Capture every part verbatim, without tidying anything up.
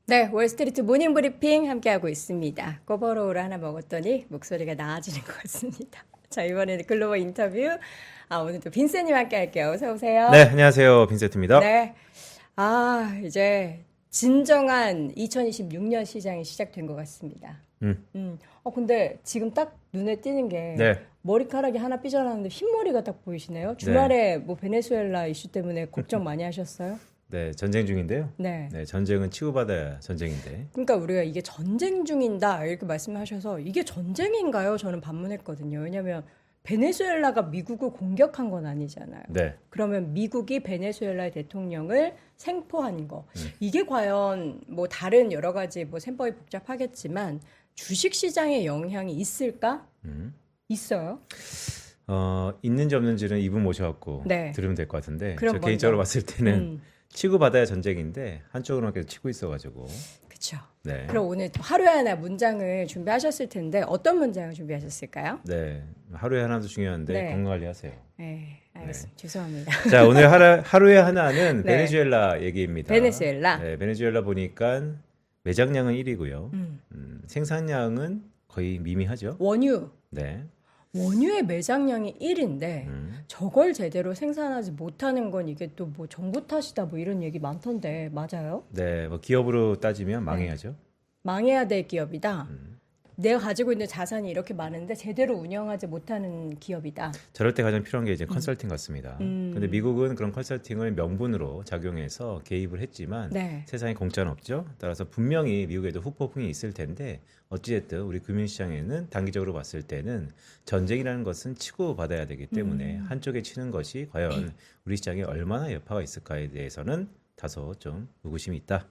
네, 월스트리트 모닝 브리핑 함께하고 있습니다. 꼬버로우를 하나 먹었더니 목소리가 나아지는 것 같습니다. 자, 이번에는 글로벌 인터뷰. 아, 오늘 또 빈센님 함께 할게요. 어서 오세요. 네, 안녕하세요. 빈센트입니다. 네. 아, 이제 진정한 이천이십육 년 시장이 시작된 것 같습니다. 음. 음. 어, 근데 지금 딱 눈에 띄는 게 네. 머리카락이 하나 삐져나왔는데 흰머리가 딱 보이시네요. 주말에 네. 뭐 베네수엘라 이슈 때문에 걱정 많이 하셨어요? 네, 전쟁 중인데요. 네. 네, 전쟁은 치고받아야 전쟁인데. 그러니까 우리가 이게 전쟁 중인다 이렇게 말씀하셔서 이게 전쟁인가요? 저는 반문했거든요. 왜냐하면 베네수엘라가 미국을 공격한 건 아니잖아요. 네. 그러면 미국이 베네수엘라의 대통령을 생포한 거 음. 이게 과연 뭐 다른 여러 가지 뭐 셈법이 복잡하겠지만 주식 시장에 영향이 있을까? 음. 있어요? 어, 있는지 없는지는 이분 모셔갖고 네. 들으면 될 것 같은데 저 먼저. 개인적으로 봤을 때는 음. 치고받아야 전쟁인데 한쪽으로만 계속 치고 있어가지고. 그렇죠. 네. 그럼 오늘 하루에 하나 문장을 준비하셨을 텐데 어떤 문장을 준비하셨을까요? 네, 하루에 하나도 중요한데 네. 건강관리하세요. 네, 알겠습니다. 네. 죄송합니다. 자, 오늘 하루, 하루에 하나는 네. 베네수엘라 얘기입니다. 베네수엘라. 네, 베네수엘라 보니까 매장량은 일 위고요. 음. 음, 생산량은 거의 미미하죠. 원유. 네. 원유의 매장량이 일인데 음. 저걸 제대로 생산하지 못하는 건 이게 또 뭐 정부 탓이다 뭐 이런 얘기 많던데 맞아요? 네, 뭐 기업으로 따지면 망해야죠. 네. 망해야 될 기업이다. 음. 내가 가지고 있는 자산이 이렇게 많은데 제대로 운영하지 못하는 기업이다. 저럴 때 가장 필요한 게 이제 컨설팅 같습니다. 음. 근데 미국은 그런 컨설팅을 명분으로 작용해서 개입을 했지만 네. 세상에 공짜는 없죠. 따라서 분명히 미국에도 후폭풍이 있을 텐데 어찌됐든 우리 금융시장에는 단기적으로 봤을 때는 전쟁이라는 것은 치고받아야 되기 때문에 음. 한쪽에 치는 것이 과연 우리 시장에 얼마나 여파가 있을까에 대해서는 다소 좀 의구심이 있다.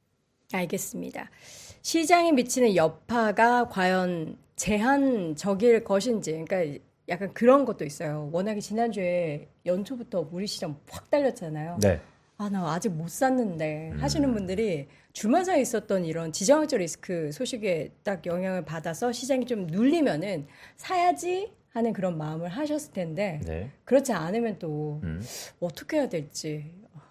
알겠습니다. 시장에 미치는 여파가 과연 제한적일 것인지, 그러니까 약간 그런 것도 있어요. 워낙에 지난주에 연초부터 우리 시장 확 달렸잖아요. 네. 아, 나 아직 못 샀는데 음. 하시는 분들이 주말 사이에 있었던 이런 지정학적 리스크 소식에 딱 영향을 받아서 시장이 좀 눌리면은 사야지 하는 그런 마음을 하셨을 텐데 네. 그렇지 않으면 또 음. 어떻게 해야 될지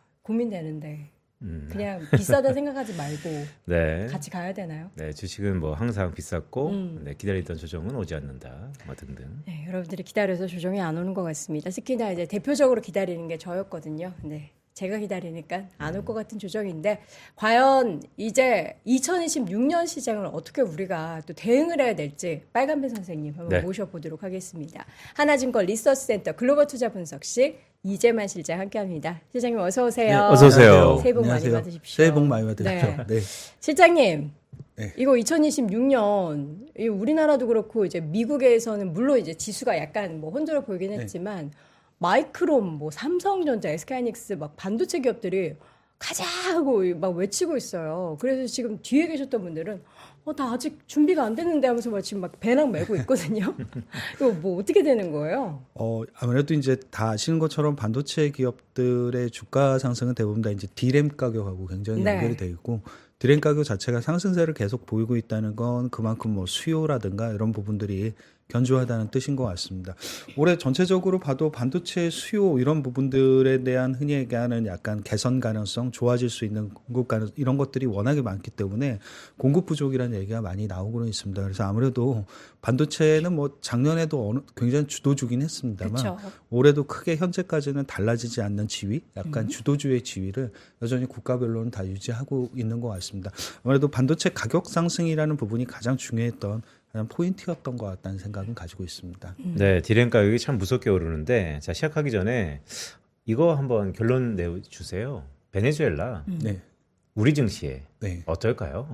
고민되는데 음. 그냥 비싸다 생각하지 말고 네. 같이 가야 되나요? 네, 주식은 뭐 항상 비쌌고 음. 네, 기다리던 조정은 오지 않는다, 뭐 등등. 네, 여러분들이 기다려서 조정이 안 오는 것 같습니다. 특히나 이제 대표적으로 기다리는 게 저였거든요. 네. 제가 기다리니까 안 올 것 같은 조정인데 과연 이제 이천이십육 년 시장을 어떻게 우리가 또 대응을 해야 될지 빨간배 선생님 한번 네. 모셔보도록 하겠습니다. 하나증권 리서치센터 글로벌 투자 분석실 이재만 실장 함께합니다. 실장님 어서 오세요. 네, 어서 오세요. 새해 복 안녕하세요. 많이 받으십시오. 새해 복 많이 받으십시오. 네. 네. 실장님. 네. 이거 이천이십육 년 우리나라도 그렇고 이제 미국에서는 물론 이제 지수가 약간 뭐 혼조를 보이긴 했지만 네. 마이크론, 뭐 삼성전자, 에스케이하이닉스 막 반도체 기업들이 가자 하고 막 외치고 있어요. 그래서 지금 뒤에 계셨던 분들은 어, 나 아직 준비가 안 됐는데 하면서 막 지금 막 배낭 메고 있거든요. 이거 뭐 어떻게 되는 거예요? 어, 아무래도 이제 다 아시는 것처럼 반도체 기업들의 주가 상승은 대부분 다 이제 디램 가격하고 굉장히 네. 연결이 돼 있고 디램 가격 자체가 상승세를 계속 보이고 있다는 건 그만큼 뭐 수요라든가 이런 부분들이 견조하다는 뜻인 것 같습니다. 올해 전체적으로 봐도 반도체 수요 이런 부분들에 대한 흔히 얘기하는 약간 개선 가능성, 좋아질 수 있는 공급 가능성 이런 것들이 워낙에 많기 때문에 공급 부족이라는 얘기가 많이 나오고는 있습니다. 그래서 아무래도 반도체는 뭐 작년에도 어느, 굉장히 주도주긴 했습니다만 그쵸. 올해도 크게 현재까지는 달라지지 않는 지위, 약간 음. 주도주의 지위를 여전히 국가별로는 다 유지하고 있는 것 같습니다. 아무래도 반도체 가격 상승이라는 부분이 가장 중요했던 그냥 포인트였던 것 같다는 생각은 가지고 있습니다. 네, 디램 가격이 참 무섭게 오르는데 자 시작하기 전에 이거 한번 결론 내주세요. 베네수엘라 음. 네. 우리 증시에 네. 어떨까요?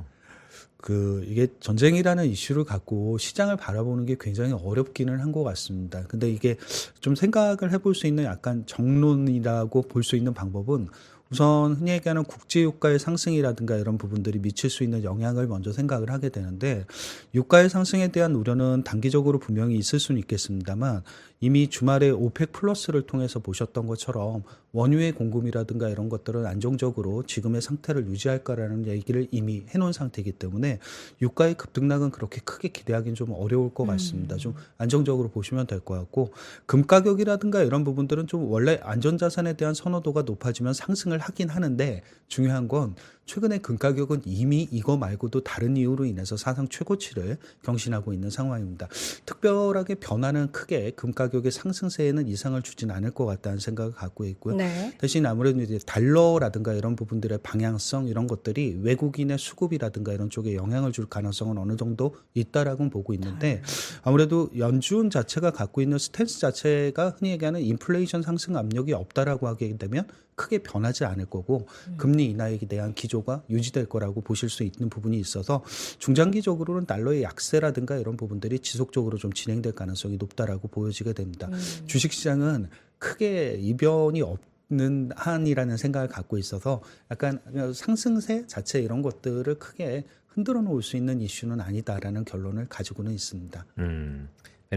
그 이게 전쟁이라는 이슈를 갖고 시장을 바라보는 게 굉장히 어렵기는 한 것 같습니다. 근데 이게 좀 생각을 해볼 수 있는 약간 정론이라고 볼 수 있는 방법은 우선 흔히 얘기하는 국제유가의 상승이라든가 이런 부분들이 미칠 수 있는 영향을 먼저 생각을 하게 되는데 유가의 상승에 대한 우려는 단기적으로 분명히 있을 수는 있겠습니다만 이미 주말에 오펙 플러스를 통해서 보셨던 것처럼 원유의 공급이라든가 이런 것들은 안정적으로 지금의 상태를 유지할 거라는 얘기를 이미 해놓은 상태이기 때문에 유가의 급등락은 그렇게 크게 기대하기는 좀 어려울 것 같습니다. 음. 좀 안정적으로 보시면 될 것 같고 금 가격이라든가 이런 부분들은 좀 원래 안전자산에 대한 선호도가 높아지면 상승을 하긴 하는데 중요한 건 최근에 금 가격은 이미 이거 말고도 다른 이유로 인해서 사상 최고치를 경신하고 있는 상황입니다. 특별하게 변화는 크게 금 가격의 상승세에는 이상을 주진 않을 것 같다는 생각을 갖고 있고요. 네. 대신 아무래도 이제 달러라든가 이런 부분들의 방향성 이런 것들이 외국인의 수급이라든가 이런 쪽에 영향을 줄 가능성은 어느 정도 있다라고 보고 있는데 아무래도 연준 자체가 갖고 있는 스탠스 자체가 흔히 얘기하는 인플레이션 상승 압력이 없다라고 하게 되면 크게 변하지 않을 거고 음. 금리 인하에 대한 기조가 유지될 거라고 보실 수 있는 부분이 있어서 중장기적으로는 달러의 약세라든가 이런 부분들이 지속적으로 좀 진행될 가능성이 높다라고 보여지게 됩니다. 음. 주식시장은 크게 이변이 없는 한이라는 생각을 갖고 있어서 약간 상승세 자체 이런 것들을 크게 흔들어 놓을 수 있는 이슈는 아니다라는 결론을 가지고는 있습니다. 음.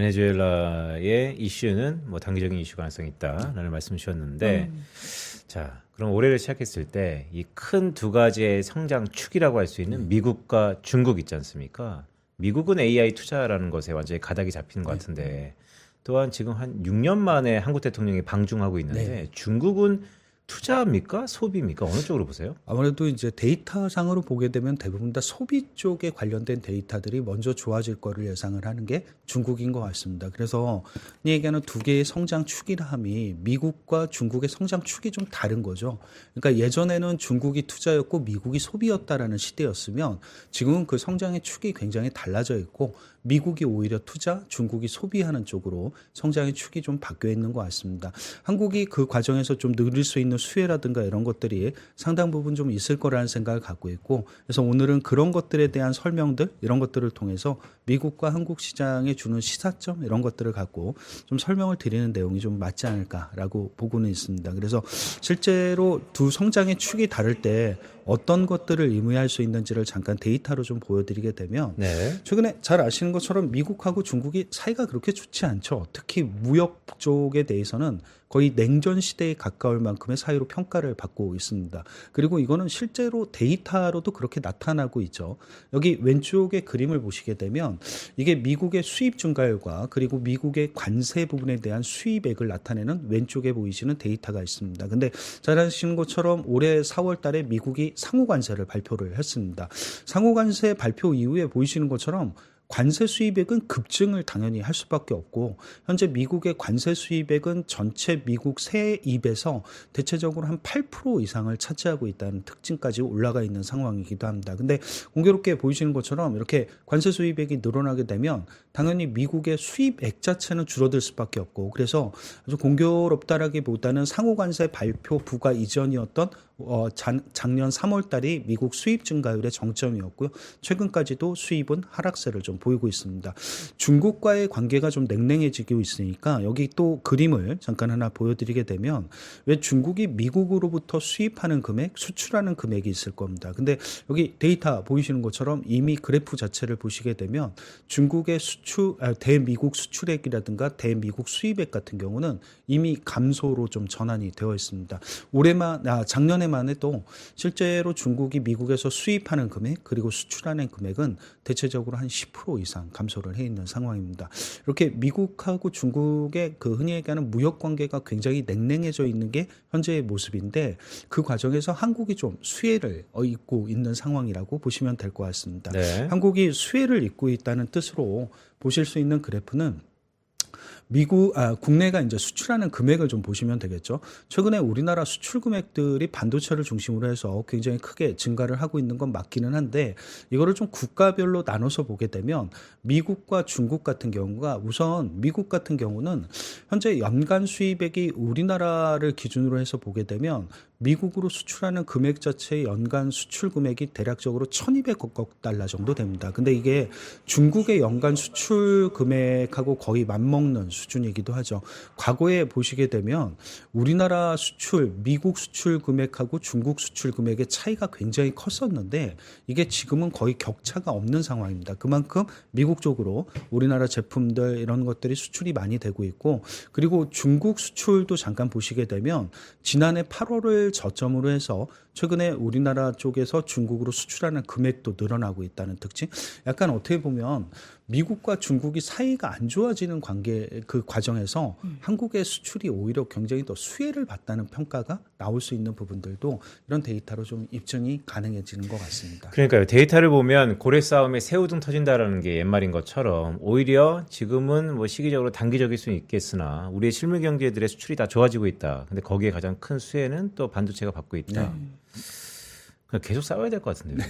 베네수엘라의 이슈는 뭐 단기적인 이슈 가능성이 있다라는 말씀 주셨는데 음. 자, 그럼 올해를 시작했을 때 이 큰 두 가지의 성장 축이라고 할 수 있는 음. 미국과 중국 있지 않습니까? 미국은 에이아이 투자라는 것에 완전히 가닥이 잡히는 것 같은데 네. 또한 지금 한 육 년 만에 한국 대통령이 방중하고 있는데 네. 중국은 투자입니까? 소비입니까? 어느 쪽으로 보세요? 아무래도 이제 데이터상으로 보게 되면 대부분 다 소비 쪽에 관련된 데이터들이 먼저 좋아질 거를 예상을 하는 게 중국인 것 같습니다. 그래서 이 얘기하는 두 개의 성장 축이라 함이 미국과 중국의 성장 축이 좀 다른 거죠. 그러니까 예전에는 중국이 투자였고 미국이 소비였다라는 시대였으면 지금은 그 성장의 축이 굉장히 달라져 있고 미국이 오히려 투자, 중국이 소비하는 쪽으로 성장의 축이 좀 바뀌어 있는 것 같습니다. 한국이 그 과정에서 좀 누릴 수 있는 수혜라든가 이런 것들이 상당 부분 좀 있을 거라는 생각을 갖고 있고 그래서 오늘은 그런 것들에 대한 설명들 이런 것들을 통해서 미국과 한국 시장에 주는 시사점 이런 것들을 갖고 좀 설명을 드리는 내용이 좀 맞지 않을까라고 보고는 있습니다. 그래서 실제로 두 성장의 축이 다를 때 어떤 것들을 의미할 수 있는지를 잠깐 데이터로 좀 보여드리게 되면 네. 최근에 잘 아시는 것처럼 미국하고 중국이 사이가 그렇게 좋지 않죠. 특히 무역 쪽에 대해서는 거의 냉전 시대에 가까울 만큼의 사이로 평가를 받고 있습니다. 그리고 이거는 실제로 데이터로도 그렇게 나타나고 있죠. 여기 왼쪽의 그림을 보시게 되면 이게 미국의 수입 증가율과 그리고 미국의 관세 부분에 대한 수입액을 나타내는 왼쪽에 보이시는 데이터가 있습니다. 근데 잘 아시는 것처럼 올해 사월 달에 미국이 상호관세를 발표를 했습니다. 상호관세 발표 이후에 보이시는 것처럼 관세 수입액은 급증을 당연히 할 수밖에 없고 현재 미국의 관세 수입액은 전체 미국 세입에서 대체적으로 한 팔 퍼센트 이상을 차지하고 있다는 특징까지 올라가 있는 상황이기도 합니다. 근데 공교롭게 보이시는 것처럼 이렇게 관세 수입액이 늘어나게 되면 당연히 미국의 수입액 자체는 줄어들 수밖에 없고 그래서 아주 공교롭다라기보다는 상호관세 발표 부과 이전이었던 어, 작, 작년 삼월 달이 미국 수입 증가율의 정점이었고요. 최근까지도 수입은 하락세를 좀 보이고 있습니다. 중국과의 관계가 좀 냉랭해지고 있으니까 여기 또 그림을 잠깐 하나 보여드리게 되면 왜 중국이 미국으로부터 수입하는 금액, 수출하는 금액이 있을 겁니다. 근데 여기 데이터 보이시는 것처럼 이미 그래프 자체를 보시게 되면 중국의 수출, 아, 대미국 수출액이라든가 대미국 수입액 같은 경우는 이미 감소로 좀 전환이 되어 있습니다. 올해만, 아, 작년에만 해도 실제로 중국이 미국에서 수입하는 금액 그리고 수출하는 금액은 대체적으로 한 십 퍼센트 이상 감소를 해 있는 상황입니다. 이렇게 미국하고 중국의 그 흔히 얘기하는 무역 관계가 굉장히 냉랭해져 있는 게 현재의 모습인데 그 과정에서 한국이 좀 수혜를 입고 있는 상황이라고 보시면 될 것 같습니다. 네. 한국이 수혜를 입고 있다는 뜻으로 보실 수 있는 그래프는 미국, 아, 국내가 이제 수출하는 금액을 좀 보시면 되겠죠. 최근에 우리나라 수출 금액들이 반도체를 중심으로 해서 굉장히 크게 증가를 하고 있는 건 맞기는 한데 이거를 좀 국가별로 나눠서 보게 되면 미국과 중국 같은 경우가 우선 미국 같은 경우는 현재 연간 수입액이 우리나라를 기준으로 해서 보게 되면 미국으로 수출하는 금액 자체의 연간 수출 금액이 대략적으로 천이백억 달러 정도 됩니다. 근데 이게 중국의 연간 수출 금액하고 거의 맞먹는 수준이기도 하죠. 과거에 보시게 되면 우리나라 수출, 미국 수출 금액하고 중국 수출 금액의 차이가 굉장히 컸었는데 이게 지금은 거의 격차가 없는 상황입니다. 그만큼 미국 쪽으로 우리나라 제품들 이런 것들이 수출이 많이 되고 있고 그리고 중국 수출도 잠깐 보시게 되면 지난해 팔월을 저점으로 해서 최근에 우리나라 쪽에서 중국으로 수출하는 금액도 늘어나고 있다는 특징. 약간 어떻게 보면 미국과 중국이 사이가 안 좋아지는 관계 그 과정에서 음. 한국의 수출이 오히려 굉장히 더 수혜를 봤다는 평가가 나올 수 있는 부분들도 이런 데이터로 좀 입증이 가능해지는 것 같습니다. 그러니까요. 데이터를 보면 고래 싸움에 새우등 터진다라는 게 옛말인 것처럼 오히려 지금은 뭐 시기적으로 단기적일 수는 있겠으나 우리의 실물 경제들의 수출이 다 좋아지고 있다. 근데 거기에 가장 큰 수혜는 또 반도체가 받고 있다. 네. 그냥 계속 싸워야 될 것 같은데요.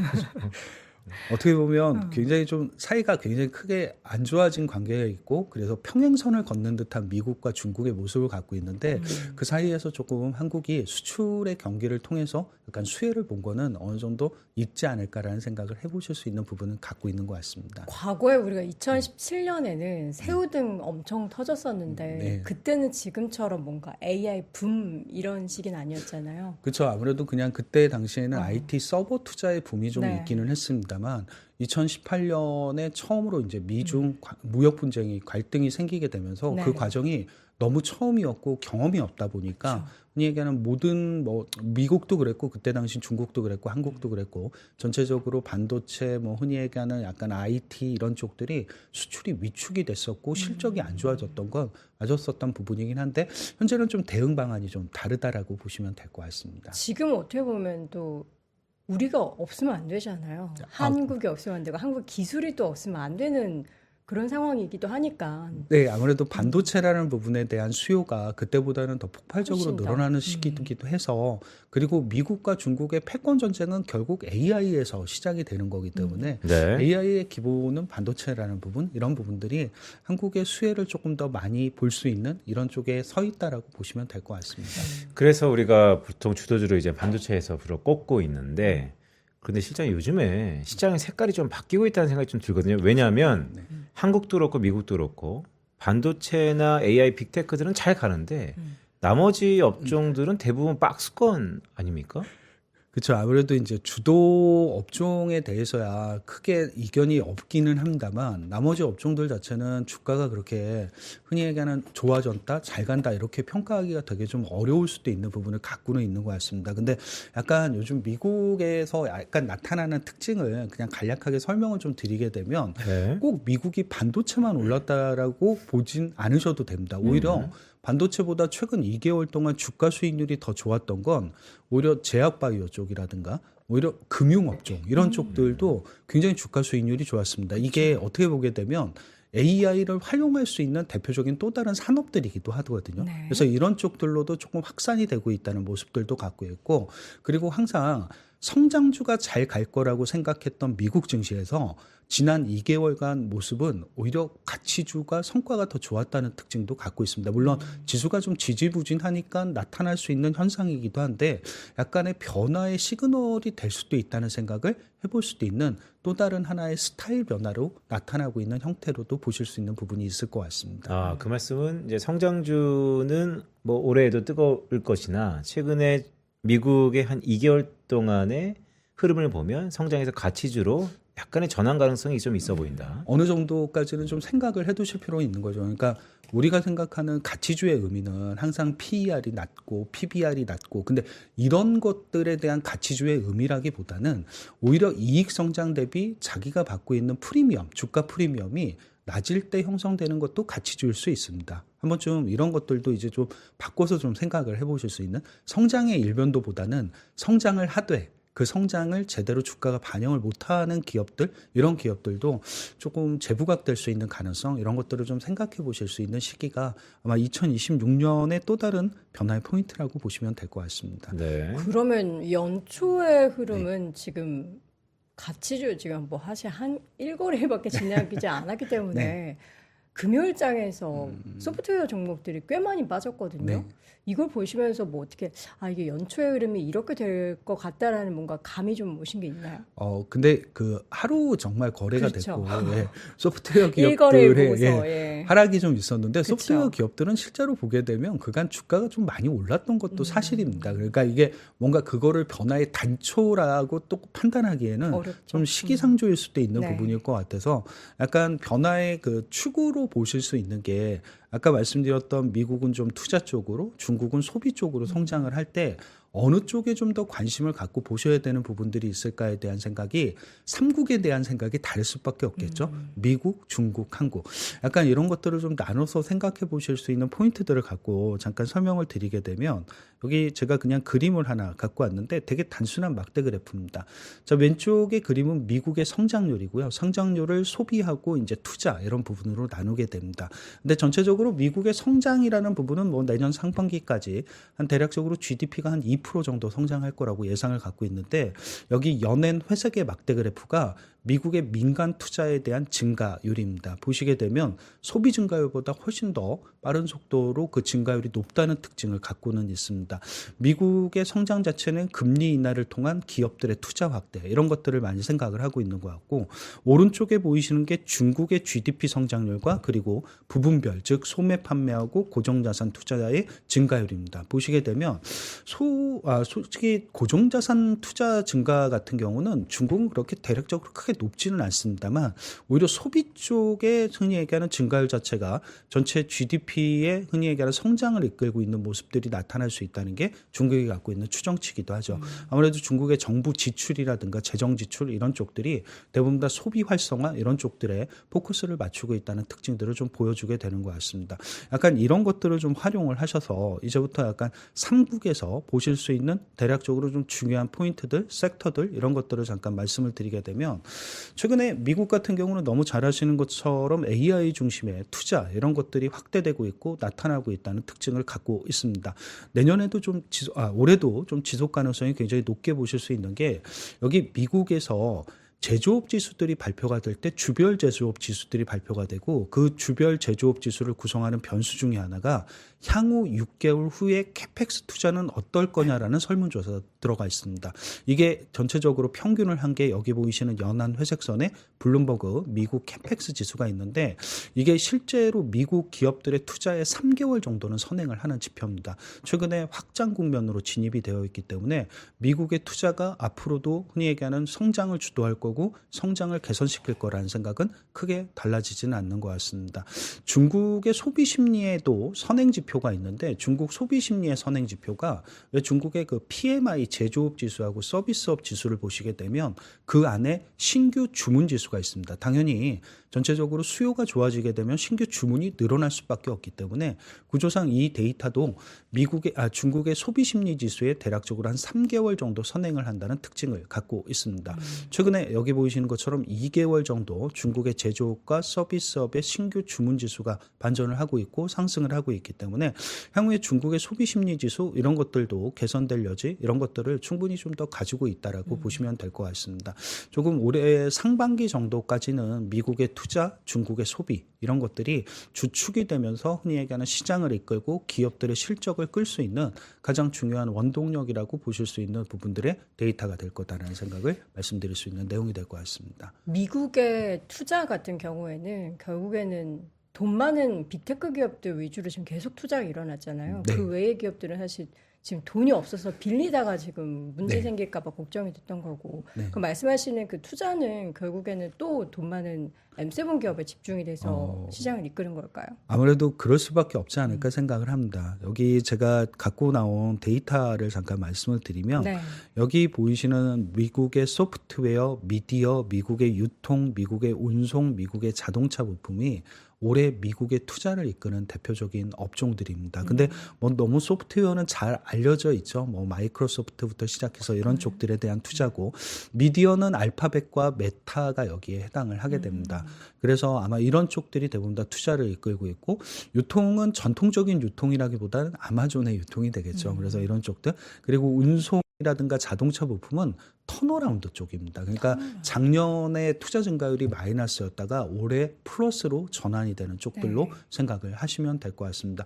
어떻게 보면 굉장히 좀 사이가 굉장히 크게 안 좋아진 관계가 있고 그래서 평행선을 걷는 듯한 미국과 중국의 모습을 갖고 있는데 음. 그 사이에서 조금 한국이 수출의 경기를 통해서 약간 수혜를 본 거는 어느 정도 있지 않을까라는 생각을 해보실 수 있는 부분은 갖고 있는 것 같습니다. 과거에 우리가 이천십칠 년에는 새우등 음. 엄청 터졌었는데 네. 그때는 지금처럼 뭔가 에이아이 붐 이런 시기는 아니었잖아요. 그렇죠. 아무래도 그냥 그때 당시에는 어. 아이티 서버 투자의 붐이 좀 네. 있기는 했습니다. 다만 이천십팔 년에 처음으로 이제 미중 음. 무역 분쟁이 갈등이 생기게 되면서 네. 그 과정이 너무 처음이었고 경험이 없다 보니까 그렇죠. 흔히 얘기하는 모든 뭐 미국도 그랬고 그때 당시 중국도 그랬고 한국도 그랬고 전체적으로 반도체 뭐 흔히 얘기하는 약간 아이티 이런 쪽들이 수출이 위축이 됐었고 실적이 안 좋아졌던 건 맞았었던 부분이긴 한데 현재는 좀 대응 방안이 좀 다르다라고 보시면 될 것 같습니다. 지금 어떻게 보면 또 우리가 없으면 안 되잖아요. 아, 한국이 없으면 안 되고 한국 기술이 또 없으면 안 되는 그런 상황이기도 하니까. 네, 아무래도 반도체라는 부분에 대한 수요가 그때보다는 더 폭발적으로 늘어나는 시기이기도 해서 그리고 미국과 중국의 패권 전쟁은 결국 에이아이에서 시작이 되는 거기 때문에 네. 에이아이의 기본은 반도체라는 부분 이런 부분들이 한국의 수혜를 조금 더 많이 볼 수 있는 이런 쪽에 서 있다라고 보시면 될 것 같습니다. 그래서 우리가 보통 주도주로 이제 반도체에서 불어 꼽고 있는데 그런데 실제 요즘에 시장의 색깔이 좀 바뀌고 있다는 생각이 좀 들거든요. 왜냐하면 네. 한국도 그렇고 미국도 그렇고 반도체나 에이아이 빅테크들은 잘 가는데 음. 나머지 업종들은 대부분 박스권 아닙니까? 그렇죠. 아무래도 이제 주도 업종에 대해서야 크게 이견이 없기는 합니다만 나머지 업종들 자체는 주가가 그렇게 흔히 얘기하는 좋아졌다, 잘 간다 이렇게 평가하기가 되게 좀 어려울 수도 있는 부분을 갖고는 있는 것 같습니다. 근데 약간 요즘 미국에서 약간 나타나는 특징을 그냥 간략하게 설명을 좀 드리게 되면 네. 꼭 미국이 반도체만 올랐다라고 보진 않으셔도 됩니다. 오히려 음. 반도체보다 최근 이 개월 동안 주가 수익률이 더 좋았던 건 오히려 제약바이오 쪽이라든가 오히려 금융업종 이런 음. 쪽들도 굉장히 주가 수익률이 좋았습니다. 이게 그렇죠. 어떻게 보게 되면 에이아이를 활용할 수 있는 대표적인 또 다른 산업들이기도 하거든요. 네. 그래서 이런 쪽들로도 조금 확산이 되고 있다는 모습들도 갖고 있고 그리고 항상 성장주가 잘 갈 거라고 생각했던 미국 증시에서 지난 이 개월간 모습은 오히려 가치주가 성과가 더 좋았다는 특징도 갖고 있습니다. 물론 음. 지수가 좀 지지부진하니까 나타날 수 있는 현상이기도 한데 약간의 변화의 시그널이 될 수도 있다는 생각을 해볼 수도 있는 또 다른 하나의 스타일 변화로 나타나고 있는 형태로도 보실 수 있는 부분이 있을 것 같습니다. 아, 그 말씀은 이제 성장주는 뭐 올해에도 뜨거울 것이나 최근에 미국의 한 이 개월 동안의 흐름을 보면 성장에서 가치주로 약간의 전환 가능성이 좀 있어 보인다. 어느 정도까지는 좀 생각을 해두실 필요가 있는 거죠. 그러니까 우리가 생각하는 가치주의 의미는 항상 피이알이 낮고 피비알이 낮고 근데 이런 것들에 대한 가치주의 의미라기보다는 오히려 이익 성장 대비 자기가 받고 있는 프리미엄, 주가 프리미엄이 낮을 때 형성되는 것도 가치주일 수 있습니다. 한번 좀 이런 것들도 이제 좀 바꿔서 좀 생각을 해보실 수 있는 성장의 일변도보다는 성장을 하되 그 성장을 제대로 주가가 반영을 못하는 기업들 이런 기업들도 조금 재부각될 수 있는 가능성 이런 것들을 좀 생각해 보실 수 있는 시기가 아마 이천이십육 년의 또 다른 변화의 포인트라고 보시면 될 것 같습니다. 네. 그러면 연초의 흐름은 네. 지금 가치주 지금 뭐 사실 한 일 거래밖에 진행하지 않았기 때문에 네. 금요일장에서 음. 소프트웨어 종목들이 꽤 많이 빠졌거든요. 네. 이걸 보시면서 뭐 어떻게 아 이게 연초의 흐름이 이렇게 될 것 같다라는 뭔가 감이 좀 오신 게 있나요? 어 근데 그 하루 정말 거래가 그렇죠. 됐고 예. 소프트웨어 기업들의 예. 예. 하락이 좀 있었는데 그렇죠. 소프트웨어 기업들은 실제로 보게 되면 그간 주가가 좀 많이 올랐던 것도 음. 사실입니다. 그러니까 이게 뭔가 그거를 변화의 단초라고 또 판단하기에는 어렵죠. 좀 시기상조일 수도 있는 음. 네. 부분일 것 같아서 약간 변화의 그 축으로 보실 수 있는 게 아까 말씀드렸던 미국은 좀 투자 쪽으로 중국은 소비 쪽으로 성장을 할 때 어느 쪽에 좀 더 관심을 갖고 보셔야 되는 부분들이 있을까에 대한 생각이 삼국에 대한 생각이 다를 수밖에 없겠죠. 음. 미국, 중국, 한국. 약간 이런 것들을 좀 나눠서 생각해 보실 수 있는 포인트들을 갖고 잠깐 설명을 드리게 되면 여기 제가 그냥 그림을 하나 갖고 왔는데 되게 단순한 막대 그래프입니다. 자, 왼쪽의 그림은 미국의 성장률이고요. 성장률을 소비하고 이제 투자 이런 부분으로 나누게 됩니다. 근데 전체적으로 미국의 성장이라는 부분은 뭐 내년 상반기까지 한 대략적으로 지디피가 한 이 퍼센트 정도 성장할 거라고 예상을 갖고 있는데 여기 연엔 회색의 막대 그래프가 미국의 민간 투자에 대한 증가율입니다. 보시게 되면 소비 증가율보다 훨씬 더 빠른 속도로 그 증가율이 높다는 특징을 갖고는 있습니다. 미국의 성장 자체는 금리 인하를 통한 기업들의 투자 확대 이런 것들을 많이 생각을 하고 있는 것 같고 오른쪽에 보이시는 게 중국의 지디피 성장률과 그리고 부분별 즉 소매 판매하고 고정자산 투자의 증가율입니다. 보시게 되면 소, 아, 솔직히 고정자산 투자 증가 같은 경우는 중국은 그렇게 대략적으로 크게 높지는 않습니다만 오히려 소비 쪽에 흔히 얘기하는 증가율 자체가 전체 지디피의 흔히 얘기하는 성장을 이끌고 있는 모습들이 나타날 수 있다는 게 중국이 갖고 있는 추정치기도 하죠. 아무래도 중국의 정부 지출이라든가 재정 지출 이런 쪽들이 대부분 다 소비 활성화 이런 쪽들에 포커스를 맞추고 있다는 특징들을 좀 보여주게 되는 것 같습니다. 약간 이런 것들을 좀 활용을 하셔서 이제부터 약간 삼국에서 보실 수 있는 대략적으로 좀 중요한 포인트들, 섹터들 이런 것들을 잠깐 말씀을 드리게 되면 최근에 미국 같은 경우는 너무 잘 아시는 것처럼 에이아이 중심의 투자 이런 것들이 확대되고 있고 나타나고 있다는 특징을 갖고 있습니다. 내년에도 좀 지속, 아, 올해도 좀 지속 가능성이 굉장히 높게 보실 수 있는 게 여기 미국에서 제조업 지수들이 발표가 될 때 주별 제조업 지수들이 발표가 되고 그 주별 제조업 지수를 구성하는 변수 중에 하나가 향후 육 개월 후에 캐펙스 투자는 어떨 거냐라는 설문조사가 들어가 있습니다. 이게 전체적으로 평균을 한 게 여기 보이시는 연한 회색선에 블룸버그 미국 캐펙스 지수가 있는데 이게 실제로 미국 기업들의 투자의 삼 개월 정도는 선행을 하는 지표입니다. 최근에 확장 국면으로 진입이 되어 있기 때문에 미국의 투자가 앞으로도 흔히 얘기하는 성장을 주도할 거고 성장을 개선시킬 거라는 생각은 크게 달라지지는 않는 것 같습니다. 중국의 소비 심리에도 선행 지표가 있는데 중국 소비 심리의 선행 지표가 왜 중국의 그 피엠아이 제조업 지수하고 서비스업 지수를 보시게 되면 그 안에 신규 주문 지수가 있습니다. 당연히 전체적으로 수요가 좋아지게 되면 신규 주문이 늘어날 수밖에 없기 때문에 구조상 이 데이터도 미국의 아 중국의 소비 심리 지수에 대략적으로 한 삼 개월 정도 선행을 한다는 특징을 갖고 있습니다. 음. 최근에 여기 보이시는 것처럼 이 개월 정도 중국의 제조업과 서비스업의 신규 주문 지수가 반전을 하고 있고 상승을 하고 있기 때문에 향후에 중국의 소비 심리 지수 이런 것들도 개선될 여지 이런 것들을 충분히 좀 더 가지고 있다라고 음. 보시면 될 것 같습니다. 조금 올해 상반기 정도까지는 미국의 투자, 중국의 소비 이런 것들이 주축이 되면서 흔히 얘기하는 시장을 이끌고 기업들의 실적을 끌 수 있는 가장 중요한 원동력이라고 보실 수 있는 부분들의 데이터가 될 거다라는 생각을 말씀드릴 수 있는 내용이 될 것 같습니다. 미국의 투자 같은 경우에는 결국에는 돈 많은 빅테크 기업들 위주로 지금 계속 투자가 일어났잖아요. 네. 그 외의 기업들은 사실 지금 돈이 없어서 빌리다가 지금 문제 네. 생길까 봐 걱정이 됐던 거고 네. 그 말씀하시는 그 투자는 결국에는 또 돈 많은 엠 세븐 기업에 집중이 돼서 어... 시장을 이끄는 걸까요? 아무래도 그럴 수밖에 없지 않을까 음. 생각을 합니다. 여기 제가 갖고 나온 데이터를 잠깐 말씀을 드리면 네. 여기 보이시는 미국의 소프트웨어, 미디어, 미국의 유통, 미국의 운송, 미국의 자동차 부품이 올해 미국의 투자를 이끄는 대표적인 업종들입니다. 근데 뭐 너무 소프트웨어는 잘 알려져 있죠. 뭐 마이크로소프트부터 시작해서 이런 쪽들에 대한 투자고 미디어는 알파벳과 메타가 여기에 해당을 하게 됩니다. 그래서 아마 이런 쪽들이 대부분 다 투자를 이끌고 있고 유통은 전통적인 유통이라기보다는 아마존의 유통이 되겠죠. 그래서 이런 쪽들 그리고 운송 라든가 자동차 부품은 턴어라운드 쪽입니다. 그러니까 작년에 투자 증가율이 마이너스였다가 올해 플러스로 전환이 되는 쪽들로 네. 생각을 하시면 될 것 같습니다.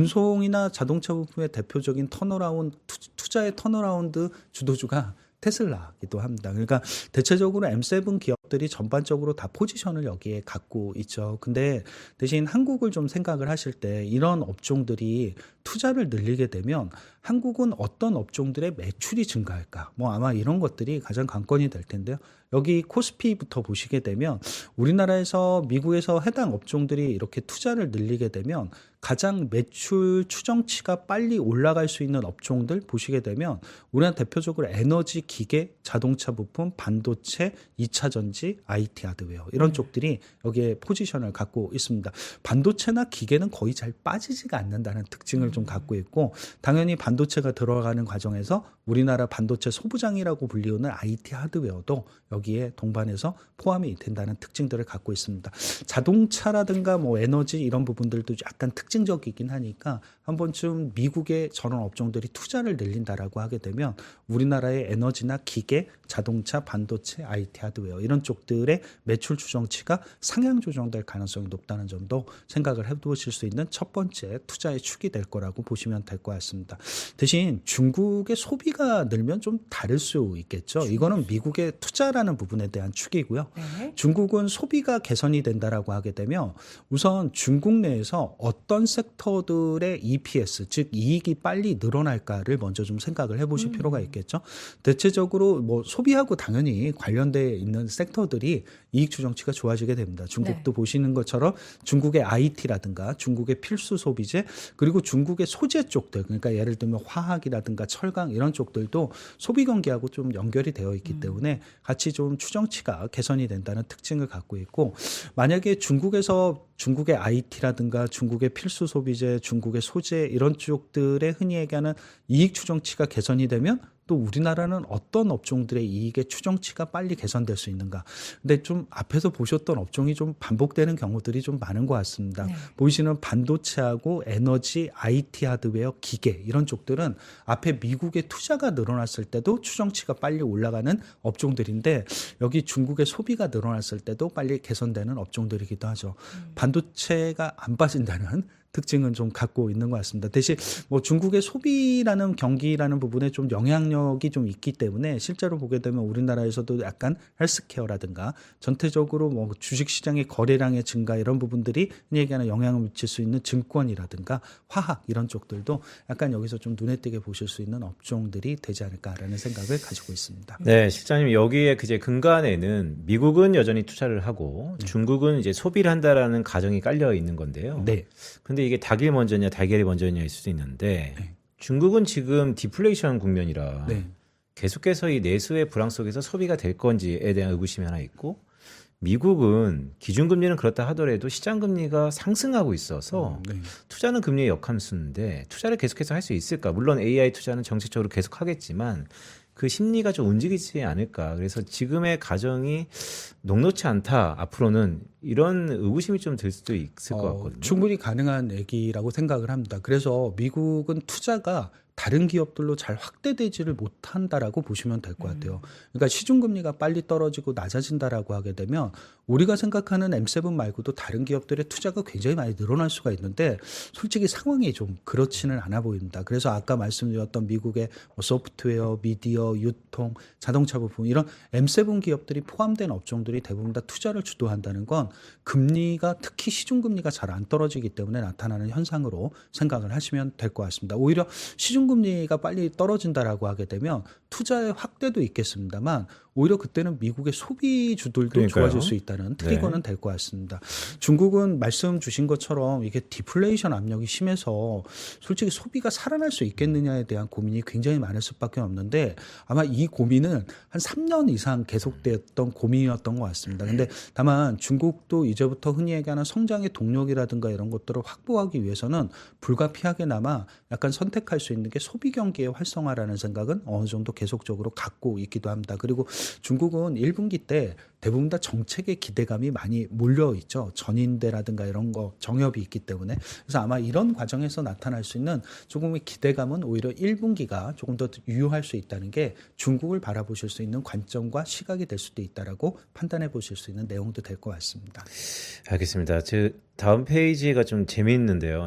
운송이나 자동차 부품의 대표적인 턴어라운드, 투자의 턴어라운드 주도주가 테슬라이기도 합니다. 그러니까 대체적으로 엠 세븐 기업들이 전반적으로 다 포지션을 여기에 갖고 있죠. 근데 대신 한국을 좀 생각을 하실 때 이런 업종들이 투자를 늘리게 되면 한국은 어떤 업종들의 매출이 증가할까? 뭐 아마 이런 것들이 가장 관건이 될 텐데요. 여기 코스피부터 보시게 되면 우리나라에서 미국에서 해당 업종들이 이렇게 투자를 늘리게 되면 가장 매출 추정치가 빨리 올라갈 수 있는 업종들 보시게 되면 우리나라 대표적으로 에너지, 기계, 자동차 부품, 반도체, 이 차 전지, 아이티 하드웨어 이런 쪽들이 여기에 포지션을 갖고 있습니다. 반도체나 기계는 거의 잘 빠지지가 않는다는 특징을 좀 갖고 있고 당연히 반도체가 들어가는 과정에서 우리나라 반도체 소부장이라고 불리우는 아이티 하드웨어도 여기에 동반해서 포함이 된다는 특징들을 갖고 있습니다. 자동차라든가 뭐 에너지 이런 부분들도 약간 특징적이긴 하니까 한 번쯤 미국의 저런 업종들이 투자를 늘린다라고 하게 되면 우리나라의 에너지나 기계, 자동차, 반도체, 아이티 하드웨어 이런 쪽들의 매출 추정치가 상향 조정될 가능성이 높다는 점도 생각을 해보실 수 있는 첫 번째 투자의 축이 될 거라고 보시면 될 것 같습니다. 대신 중국의 소비가 늘면 좀 다를 수 있겠죠. 이거는 미국의 투자라는 부분에 대한 축이고요. 네. 중국은 소비가 개선이 된다라고 하게 되면 우선 중국 내에서 어떤 섹터들의 이피에스 즉 이익이 빨리 늘어날까를 먼저 좀 생각을 해보실 음. 필요가 있겠죠. 대체적으로 뭐 소비하고 당연히 관련돼 있는 섹터들이 이익 추정치가 좋아지게 됩니다. 중국도 네. 보시는 것처럼 중국의 아이티라든가 중국의 필수 소비재 그리고 중국의 소재 쪽들 그러니까 예를 들면 화학이라든가 철강 이런 쪽들도 소비 경기하고 좀 연결이 되어 있기 음. 때문에 같이 좀 추정치가 개선이 된다는 특징을 갖고 있고 만약에 중국에서 중국의 아이티라든가 중국의 필수 소비재, 중국의 소재 이런 쪽들의 흔히 얘기하는 이익 추정치가 개선이 되면 또 우리나라는 어떤 업종들의 이익의 추정치가 빨리 개선될 수 있는가. 근데 좀 앞에서 보셨던 업종이 좀 반복되는 경우들이 좀 많은 것 같습니다. 네. 보이시는 반도체하고 에너지, 아이티 하드웨어, 기계 이런 쪽들은 앞에 미국의 투자가 늘어났을 때도 추정치가 빨리 올라가는 업종들인데 여기 중국의 소비가 늘어났을 때도 빨리 개선되는 업종들이기도 하죠. 음. 반도체가 안 빠진다는 특징은 좀 갖고 있는 것 같습니다. 대신 뭐 중국의 소비라는 경기라는 부분에 좀 영향력이 좀 있기 때문에 실제로 보게 되면 우리나라에서도 약간 헬스케어라든가 전체적으로 뭐 주식시장의 거래량의 증가 이런 부분들이 얘기하는 영향을 미칠 수 있는 증권이라든가 화학 이런 쪽들도 약간 여기서 좀 눈에 띄게 보실 수 있는 업종들이 되지 않을까라는 생각을 가지고 있습니다. 네, 실장님 여기에 그제 근간에는 미국은 여전히 투자를 하고 네. 중국은 이제 소비를 한다라는 가정이 깔려 있는 건데요. 네. 근데 이게 닭이 먼저냐 달걀이 먼저냐일 수도 있는데 네. 중국은 지금 디플레이션 국면이라 네. 계속해서 이 내수의 불황 속에서 소비가 될 건지에 대한 의구심이 하나 있고 미국은 기준금리는 그렇다 하더라도 시장금리가 상승하고 있어서 네. 투자는 금리의 역함수인데 투자를 계속해서 할 수 있을까? 물론 에이아이 투자는 정책적으로 계속 하겠지만 그 심리가 좀 움직이지 않을까. 그래서 지금의 가정이 녹록치 않다. 앞으로는 이런 의구심이 좀 들 수도 있을 것 같거든요. 어, 충분히 가능한 얘기라고 생각을 합니다. 그래서 미국은 투자가 다른 기업들로 잘 확대되지를 못한다라고 보시면 될 것 같아요. 그러니까 시중금리가 빨리 떨어지고 낮아진다라고 하게 되면 우리가 생각하는 엠 세븐 말고도 다른 기업들의 투자가 굉장히 많이 늘어날 수가 있는데 솔직히 상황이 좀 그렇지는 않아 보입니다. 그래서 아까 말씀드렸던 미국의 뭐 소프트웨어, 미디어, 유통, 자동차 부품 이런 엠 세븐 기업들이 포함된 업종들이 대부분 다 투자를 주도한다는 건 금리가 특히 시중금리가 잘 안 떨어지기 때문에 나타나는 현상으로 생각을 하시면 될 것 같습니다. 오히려 시중 금리가 빨리 떨어진다라고 하게 되면 투자의 확대도 있겠습니다만 오히려 그때는 미국의 소비주들도 그러니까요. 좋아질 수 있다는 트리거는 네. 될 것 같습니다. 중국은 말씀 주신 것처럼 이게 디플레이션 압력이 심해서 솔직히 소비가 살아날 수 있겠느냐에 대한 고민이 굉장히 많을 수밖에 없는데 아마 이 고민은 한 삼 년 이상 계속되었던 고민이었던 것 같습니다. 근데 다만 중국도 이제부터 흔히 얘기하는 성장의 동력이라든가 이런 것들을 확보하기 위해서는 불가피하게나마 약간 선택할 수 있는 게 소비 경기의 활성화라는 생각은 어느 정도 계속적으로 갖고 있기도 합니다. 그리고 중국은 일 분기 때 대부분 다 정책의 기대감이 많이 몰려있죠. 전인대라든가 이런 거 정협이 있기 때문에. 그래서 아마 이런 과정에서 나타날 수 있는 조금의 기대감은 오히려 일 분기가 조금 더 유효할 수 있다는 게 중국을 바라보실 수 있는 관점과 시각이 될 수도 있다라고 판단해 보실 수 있는 내용도 될 것 같습니다. 알겠습니다. 저 다음 페이지가 좀 재미있는데요.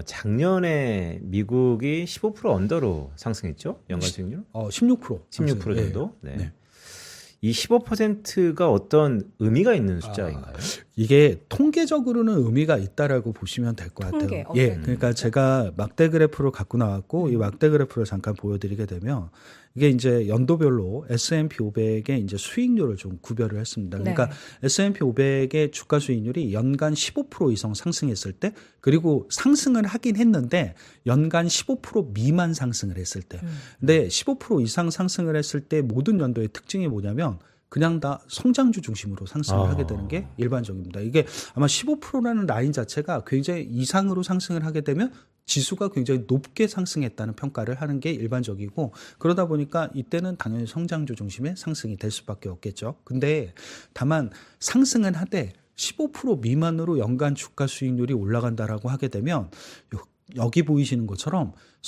작년에 미국이 십오 퍼센트 언더로 상승했죠? 연간 수익률? 어, 십육 퍼센트. 십육 퍼센트 정도? 네. 네. 이 십오 퍼센트가 어떤 의미가 있는 숫자인가요? 아, 이게 통계적으로는 의미가 있다라고 보시면 될 것 같아요. 통계, 예, 그러니까 제가 막대 그래프를 갖고 나왔고 이 막대 그래프를 잠깐 보여드리게 되면 이게 이제 연도별로 에스 앤 피 오백의 이제 수익률을 좀 구별을 했습니다. 그러니까 네. 에스 앤 피 오백의 주가 수익률이 연간 십오 퍼센트 이상 상승했을 때, 그리고 상승을 하긴 했는데 연간 십오 퍼센트 미만 상승을 했을 때. 음. 근데 십오 퍼센트 이상 상승을 했을 때 모든 연도의 특징이 뭐냐면 그냥 다 성장주 중심으로 상승을 아. 하게 되는 게 일반적입니다. 이게 아마 십오 퍼센트라는 라인 자체가 굉장히 이상으로 상승을 하게 되면 지수가 굉장히 높게 상승했다는 평가를 하는 게 일반적이고, 그러다 보니까 이때는 당연히 성장주 중심의 상승이 될 수밖에 없겠죠. 근데 다만 상승은 하되 십오 퍼센트 미만으로 연간 주가 수익률이 올라간다라고 하게 되면 여기 보이시는 것처럼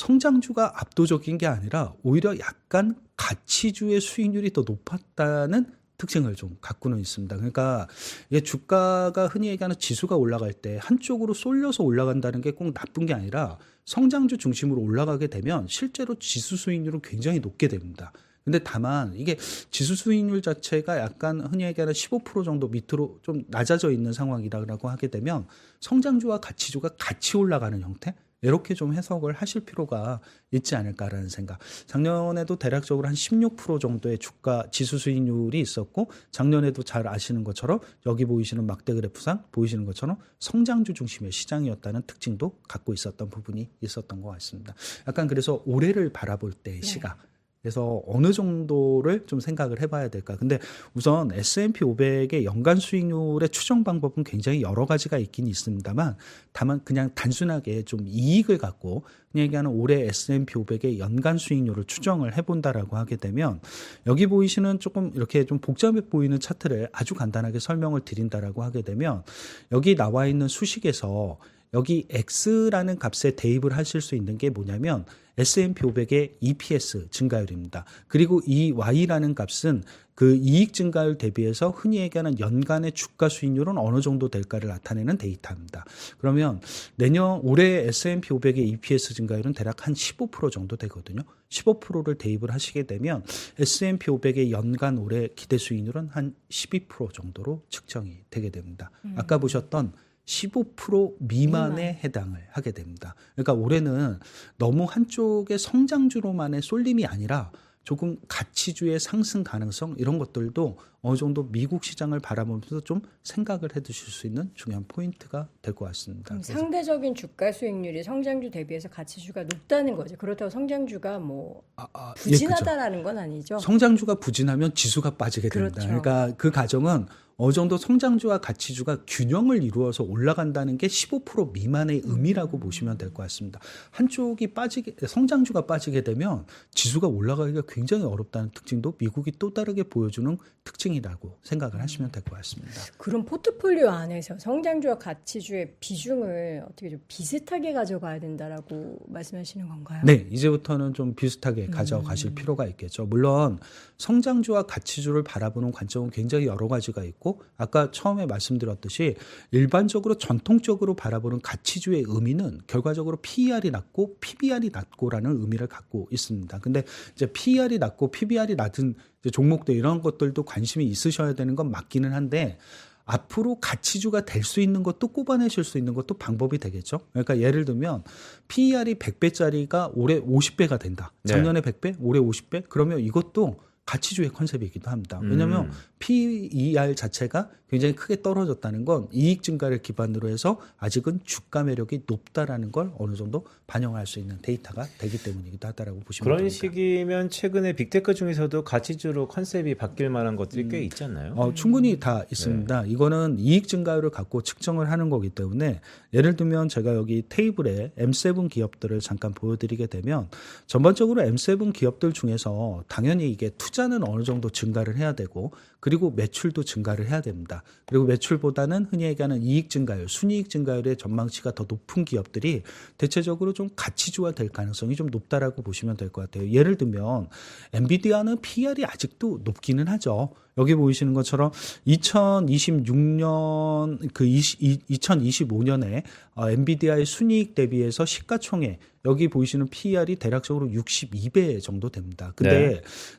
성장주가 압도적인 게 아니라 오히려 약간 가치주의 수익률이 더 높았다는 특징을 좀 갖고는 있습니다. 그러니까 이게 주가가 흔히 얘기하는 지수가 올라갈 때 한쪽으로 쏠려서 올라간다는 게 꼭 나쁜 게 아니라 성장주 중심으로 올라가게 되면 실제로 지수 수익률은 굉장히 높게 됩니다. 근데 다만 이게 지수 수익률 자체가 약간 흔히 얘기하는 십오 퍼센트 정도 밑으로 좀 낮아져 있는 상황이라고 하게 되면 성장주와 가치주가 같이 올라가는 형태, 이렇게 좀 해석을 하실 필요가 있지 않을까라는 생각. 작년에도 대략적으로 한 십육 퍼센트 정도의 주가 지수 수익률이 있었고, 작년에도 잘 아시는 것처럼 여기 보이시는 막대 그래프상 보이시는 것처럼 성장주 중심의 시장이었다는 특징도 갖고 있었던 부분이 있었던 것 같습니다. 약간 그래서 올해를 바라볼 때의 네. 시각, 그래서 어느 정도를 좀 생각을 해봐야 될까. 근데 우선 에스 앤 피 오백의 연간 수익률의 추정 방법은 굉장히 여러 가지가 있긴 있습니다만, 다만 그냥 단순하게 좀 이익을 갖고 그냥 얘기하는 올해 에스 앤 피 오백의 연간 수익률을 추정을 해본다라고 하게 되면, 여기 보이시는 조금 이렇게 좀 복잡해 보이는 차트를 아주 간단하게 설명을 드린다라고 하게 되면, 여기 나와 있는 수식에서 여기 X라는 값에 대입을 하실 수 있는 게 뭐냐면 에스 앤 피 오백의 이 피 에스 증가율입니다. 그리고 이 Y라는 값은 그 이익 증가율 대비해서 흔히 얘기하는 연간의 주가 수익률은 어느 정도 될까를 나타내는 데이터입니다. 그러면 내년 올해 에스 앤 피 오백의 이 피 에스 증가율은 대략 한 십오 퍼센트 정도 되거든요. 십오 퍼센트를 대입을 하시게 되면 에스 앤 피 오백의 연간 올해 기대 수익률은 한 십이 퍼센트 정도로 측정이 되게 됩니다. 음. 아까 보셨던 십오 퍼센트 미만에 미만. 해당을 하게 됩니다. 그러니까 올해는 너무 한쪽의 성장주로만의 쏠림이 아니라 조금 가치주의 상승 가능성, 이런 것들도 어느 정도 미국 시장을 바라보면서 좀 생각을 해 두실 수 있는 중요한 포인트가 될 것 같습니다. 상대적인 주가 수익률이 성장주 대비해서 가치주가 높다는 거죠. 그렇다고 성장주가 뭐 아, 아, 부진하다라는 예, 건 아니죠. 성장주가 부진하면 지수가 빠지게 됩니다. 그렇죠. 그러니까 그 가정은 어느 정도 성장주와 가치주가 균형을 이루어서 올라간다는 게 십오 퍼센트 미만의 의미라고 음. 보시면 될 것 같습니다. 한쪽이 빠지게, 성장주가 빠지게 되면 지수가 올라가기가 굉장히 어렵다는 특징도 미국이 또 다르게 보여주는 특징이라고 생각을 하시면 될 것 같습니다. 그럼 포트폴리오 안에서 성장주와 가치주의 비중을 어떻게 좀 비슷하게 가져가야 된다라고 말씀하시는 건가요? 네, 이제부터는 좀 비슷하게 가져가실 음. 필요가 있겠죠. 물론 성장주와 가치주를 바라보는 관점은 굉장히 여러 가지가 있고, 아까 처음에 말씀드렸듯이 일반적으로 전통적으로 바라보는 가치주의 의미는 결과적으로 피 이 알이 낮고 피 비 알이 낮고라는 의미를 갖고 있습니다. 근데 이제 피 이 알이 낮고 피 비 알이 낮은 종목들, 이런 것들도 관심이 있으셔야 되는 건 맞기는 한데, 앞으로 가치주가 될 수 있는 것도 꼽아내실 수 있는 것도 방법이 되겠죠. 그러니까 예를 들면 피 이 알이 백 배짜리가 올해 오십 배가 된다. 작년에 네. 백 배, 올해 오십 배. 그러면 이것도 가치주의 컨셉이기도 합니다. 왜냐하면 음. 피 이 알 자체가 굉장히 크게 떨어졌다는 건 이익 증가를 기반으로 해서 아직은 주가 매력이 높다라는 걸 어느 정도 반영할 수 있는 데이터가 되기 때문이기도 하다라고 보시면 그런 됩니다. 시기면 최근에 빅테크 중에서도 가치주로 컨셉이 바뀔 만한 것들이 음. 꽤 있지 않나요? 어, 충분히 다 있습니다. 네. 이거는 이익 증가율을 갖고 측정을 하는 거기 때문에, 예를 들면 제가 여기 테이블에 엠 세븐 기업들을 잠깐 보여드리게 되면, 전반적으로 엠 세븐 기업들 중에서 당연히 이게 투자는 어느 정도 증가를 해야 되고, 그리고 매출도 증가를 해야 됩니다. 그리고 매출보다는 흔히 얘기하는 이익 증가율, 순이익 증가율의 전망치가 더 높은 기업들이 대체적으로 좀 가치주화 될 가능성이 좀 높다라고 보시면 될 것 같아요. 예를 들면 엔비디아는 피 이 알이 아직도 높기는 하죠. 여기 보이시는 것처럼 이천이십육 년 그 이천이십오 년에 어, 엔비디아의 순이익 대비해서 시가총액 여기 보이시는 피이알이 대략적으로 육십이 배 정도 됩니다. 근데 네.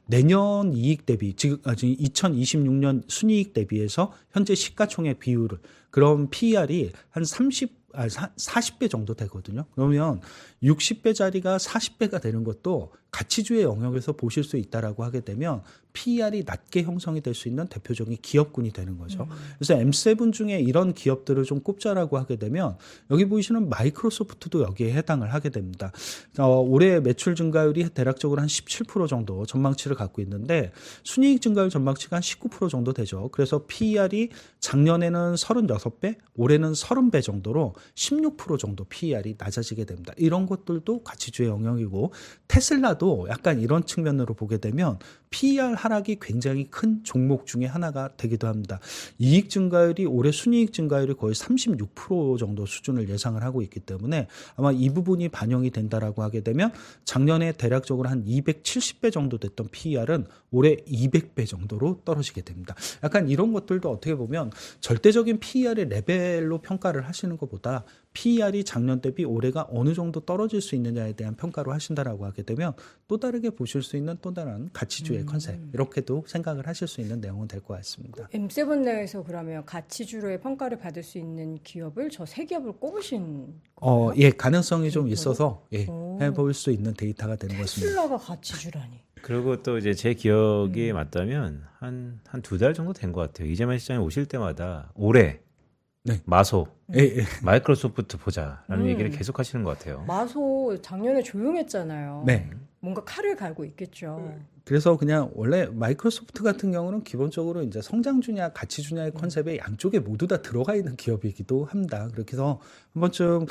내년 이익 대비 지금 이천이십육 년 순이익 대비해서 현재 시가총액 비율을 그럼 피이알이 한 삼십 아, 사십 배 정도 되거든요. 그러면 육십 배짜리가 사십 배가 되는 것도 가치주의 영역에서 보실 수 있다라고 하게 되면 피이알이 낮게 형성이 될 수 있는 대표적인 기업군이 되는 거죠. 음. 그래서 엠 세븐 중에 이런 기업들을 좀 꼽자라고 하게 되면 여기 보이시는 마이크로소프트도 여기에 해당을 하게 됩니다. 어, 올해 매출 증가율이 대략적으로 한 십칠 퍼센트 정도 전망치를 갖고 있는데 순이익 증가율 전망치가 한 십구 퍼센트 정도 되죠. 그래서 피이알이 작년에는 삼십육 배, 올해는 삼십 배 정도로 십육 퍼센트 정도 피이알이 낮아지게 됩니다. 이런 것들도 가치주의 영역이고 테슬라도 약간 이런 측면으로 보게 되면 피이알 하락이 굉장히 큰 종목 중에 하나가 되기도 합니다. 이익 증가율이 올해 순이익 증가율이 거의 삼십육 퍼센트 정도 수준을 예상을 하고 있기 때문에 아마 이 부분이 반영이 된다라고 하게 되면 작년에 대략적으로 한 이백칠십 배 정도 됐던 피이알은 올해 이백 배 정도로 떨어지게 됩니다. 약간 이런 것들도 어떻게 보면 절대적인 피이알의 레벨로 평가를 하시는 것보다 피이알이 작년 대비 올해가 어느 정도 떨어질 수 있느냐에 대한 평가로 하신다라고 하게 되면 또 다르게 보실 수 있는 또 다른 가치주의 음. 컨셉 이렇게도 생각을 하실 수 있는 내용은 될 것 같습니다. 엠 세븐 내에서 그러면 가치주로의 평가를 받을 수 있는 기업을 저 세 기업을 꼽으신 어, 예, 가능성이 좀 있어서 예, 해볼 수 있는 데이터가 되는 것입니다. 테슬라가 가치주라니. 그리고 또 이제 제 기억이 음. 맞다면 한 한 두 달 정도 된 것 같아요. 이재만 시장에 오실 때마다 올해 네. 마소, 예, 예. 마이크로소프트 보자라는 음. 얘기를 계속 하시는 것 같아요. 마소 작년에 조용했잖아요. 네. 뭔가 칼을 갈고 있겠죠. 그래서 그냥 원래 마이크로소프트 같은 경우는 기본적으로 이제 성장주냐 가치주냐의 컨셉에 양쪽에 모두 다 들어가 있는 기업이기도 합니다. 그렇게 해서 한 번쯤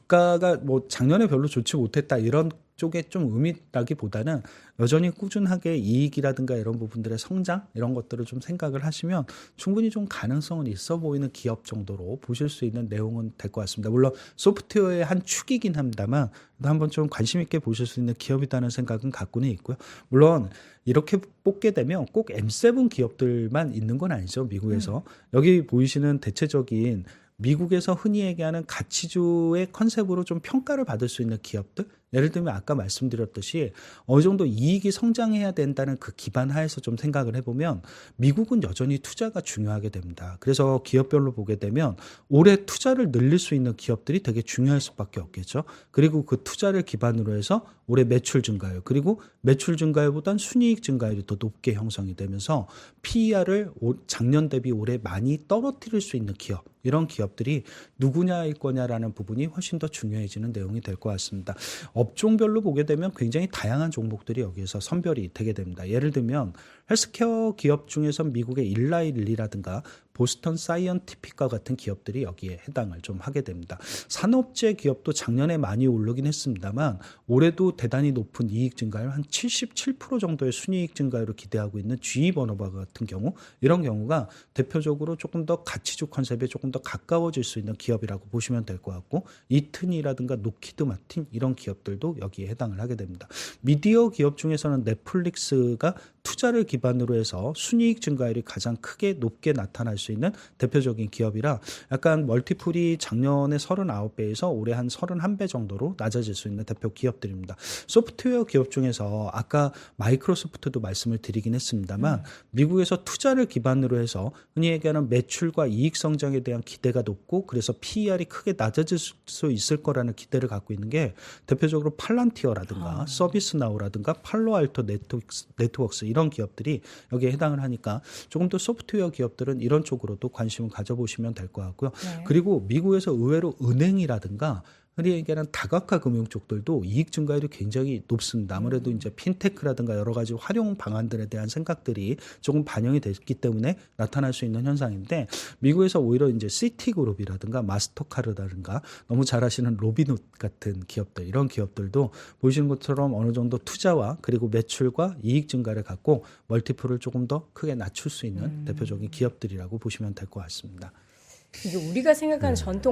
주가가 뭐 작년에 별로 좋지 못했다 이런 쪽에 좀 의미라기보다는 여전히 꾸준하게 이익이라든가 이런 부분들의 성장 이런 것들을 좀 생각을 하시면 충분히 좀 가능성은 있어 보이는 기업 정도로 보실 수 있는 내용은 될 것 같습니다. 물론 소프트웨어의 한 축이긴 합니다만 한번 좀 관심 있게 보실 수 있는 기업이라는 생각은 갖고는 있고요. 물론 이렇게 뽑게 되면 꼭 엠 세븐 기업들만 있는 건 아니죠. 미국에서. 음. 여기 보이시는 대체적인 미국에서 흔히 얘기하는 가치주의 컨셉으로 좀 평가를 받을 수 있는 기업들, 예를 들면 아까 말씀드렸듯이 어느 정도 이익이 성장해야 된다는 그 기반 하에서 좀 생각을 해보면 미국은 여전히 투자가 중요하게 됩니다. 그래서 기업별로 보게 되면 올해 투자를 늘릴 수 있는 기업들이 되게 중요할 수밖에 없겠죠. 그리고 그 투자를 기반으로 해서 올해 매출 증가율, 그리고 매출 증가율보단 순이익 증가율이 더 높게 형성이 되면서 피이알을 작년 대비 올해 많이 떨어뜨릴 수 있는 기업, 이런 기업들이 누구냐일 거냐라는 부분이 훨씬 더 중요해지는 내용이 될 것 같습니다. 업종별로 보게 되면 굉장히 다양한 종목들이 여기에서 선별이 되게 됩니다. 예를 들면 헬스케어 기업 중에서 미국의 일라이 릴리라든가 보스턴 사이언티픽과 같은 기업들이 여기에 해당을 좀 하게 됩니다. 산업재 기업도 작년에 많이 오르긴 했습니다만 올해도 대단히 높은 이익 증가율 한 칠십칠 퍼센트 정도의 순이익 증가율을 기대하고 있는 지이버너바 같은 경우, 이런 경우가 대표적으로 조금 더 가치주 컨셉에 조금 더 가까워질 수 있는 기업이라고 보시면 될 것 같고, 이튼이라든가 노키드 마틴 이런 기업들도 여기에 해당을 하게 됩니다. 미디어 기업 중에서는 넷플릭스가 투자를 기반으로 해서 순이익 증가율이 가장 크게 높게 나타날 수 있는 대표적인 기업이라 약간 멀티플이 작년에 삼십구 배에서 올해 한 삼십일 배 정도로 낮아질 수 있는 대표 기업들입니다. 소프트웨어 기업 중에서 아까 마이크로소프트도 말씀을 드리긴 했습니다만 음. 미국에서 투자를 기반으로 해서 흔히 얘기하는 매출과 이익 성장에 대한 기대가 높고 그래서 피이알이 크게 낮아질 수 있을 거라는 기대를 갖고 있는 게 대표적으로 팔란티어라든가 아. 서비스나우라든가 팔로알토 네트워크스, 네트워크스 이런 기업들이 여기에 해당을 하니까 조금 더 소프트웨어 기업들은 이런 쪽으로도 관심을 가져보시면 될 것 같고요. 네. 그리고 미국에서 의외로 은행이라든가 흔히 얘기하는 다각화 금융 쪽들도 이익 증가율이 굉장히 높습니다. 아무래도 이제 핀테크라든가 여러 가지 활용 방안들에 대한 생각들이 조금 반영이 됐기 때문에 나타날 수 있는 현상인데, 미국에서 오히려 이제 시티그룹이라든가 마스터카드라든가 너무 잘 아시는 로빈훗 같은 기업들, 이런 기업들도 보시는 것처럼 어느 정도 투자와 그리고 매출과 이익 증가를 갖고 멀티플을 조금 더 크게 낮출 수 있는 음. 대표적인 기업들이라고 보시면 될 것 같습니다. 이게 우리가 생각하는 네. 전통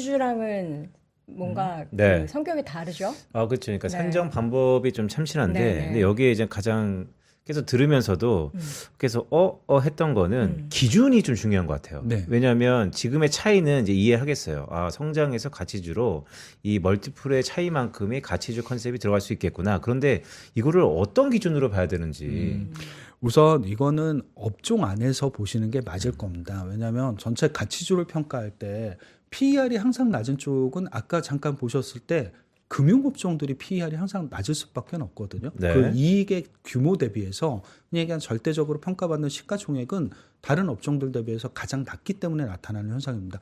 가치주랑은 뭔가 음. 네. 그 성격이 다르죠? 아, 그렇죠. 그러니까 네. 산정 방법이 좀 참신한데, 네. 근데 여기에 이제 가장 그래서 들으면서도 음. 그래서 어, 어 했던 거는 음. 기준이 좀 중요한 것 같아요. 네. 왜냐하면 지금의 차이는 이제 이해하겠어요. 아, 성장에서 가치주로 이 멀티플의 차이만큼의 가치주 컨셉이 들어갈 수 있겠구나. 그런데 이거를 어떤 기준으로 봐야 되는지. 음. 우선 이거는 업종 안에서 보시는 게 맞을 겁니다. 왜냐하면 전체 가치주를 평가할 때 피이알이 항상 낮은 쪽은 아까 잠깐 보셨을 때 금융업종들이 피이알이 항상 낮을 수밖에 없거든요. 네. 그 이익의 규모 대비해서 그냥 절대적으로 평가받는 시가총액은 다른 업종들 대비해서 가장 낮기 때문에 나타나는 현상입니다.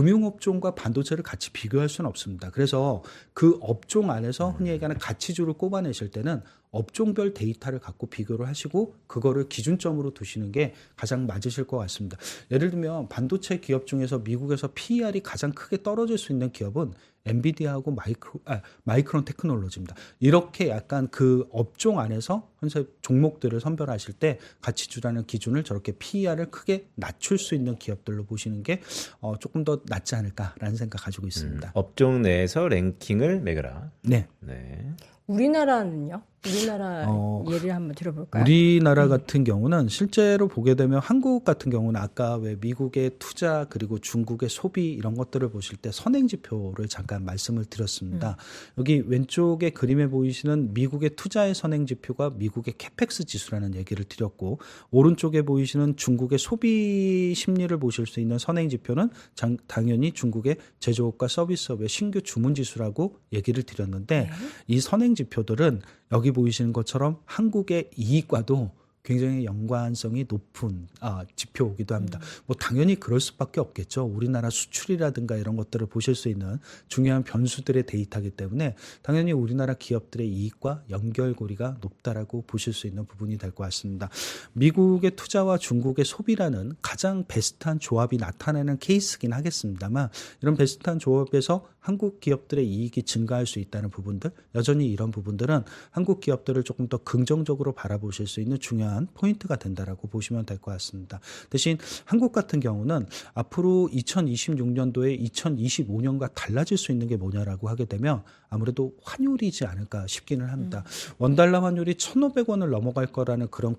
금융업종과 반도체를 같이 비교할 수는 없습니다. 그래서 그 업종 안에서 흔히 얘기하는 가치주를 꼽아내실 때는 업종별 데이터를 갖고 비교를 하시고 그거를 기준점으로 두시는 게 가장 맞으실 것 같습니다. 예를 들면 반도체 기업 중에서 미국에서 피이알이 가장 크게 떨어질 수 있는 기업은 엔비디아하고 마이크로, 아, 마이크론 테크놀로지입니다. 이렇게 약간 그 업종 안에서 현재 종목들을 선별하실 때 가치주라는 기준을 저렇게 피이알을 크게 낮출 수 있는 기업들로 보시는 게 어, 조금 더 낫지 않을까라는 생각 가지고 있습니다. 음, 업종 내에서 랭킹을 매겨라. 네. 네. 우리나라는요? 우리나라 어, 예를 한번 들어볼까요? 우리나라 음. 같은 경우는 실제로 보게 되면 한국 같은 경우는 아까 왜 미국의 투자 그리고 중국의 소비 이런 것들을 보실 때 선행지표를 잠깐 말씀을 드렸습니다. 음. 여기 왼쪽에 그림에 보이시는 미국의 투자의 선행지표가 미국의 캐펙스 지수라는 얘기를 드렸고 오른쪽에 보이시는 중국의 소비 심리를 보실 수 있는 선행지표는 장, 당연히 중국의 제조업과 서비스업의 신규 주문지수라고 얘기를 드렸는데 네. 이 선행지표들은 여기 보이시는 것처럼 한국의 이익과도 굉장히 연관성이 높은 아, 지표이기도 합니다. 음. 뭐 당연히 그럴 수밖에 없겠죠. 우리나라 수출이라든가 이런 것들을 보실 수 있는 중요한 변수들의 데이터이기 때문에 당연히 우리나라 기업들의 이익과 연결고리가 높다라고 보실 수 있는 부분이 될 것 같습니다. 미국의 투자와 중국의 소비라는 가장 베스트한 조합이 나타나는 케이스긴 하겠습니다만 이런 베스트한 조합에서 한국 기업들의 이익이 증가할 수 있다는 부분들, 여전히 이런 부분들은 한국 기업들을 조금 더 긍정적으로 바라보실 수 있는 중요한 포인트가 된다라고 보시면 될 것 같습니다. 대신 한국 같은 경우는 앞으로 이천이십육 년도에 이천이십오 년과 달라질 수 있는 게 뭐냐라고 하게 되면 아무래도 환율이지 않을까 싶기는 합니다. 음. 원달러 환율이 천오백 원을 넘어갈 거라는 그런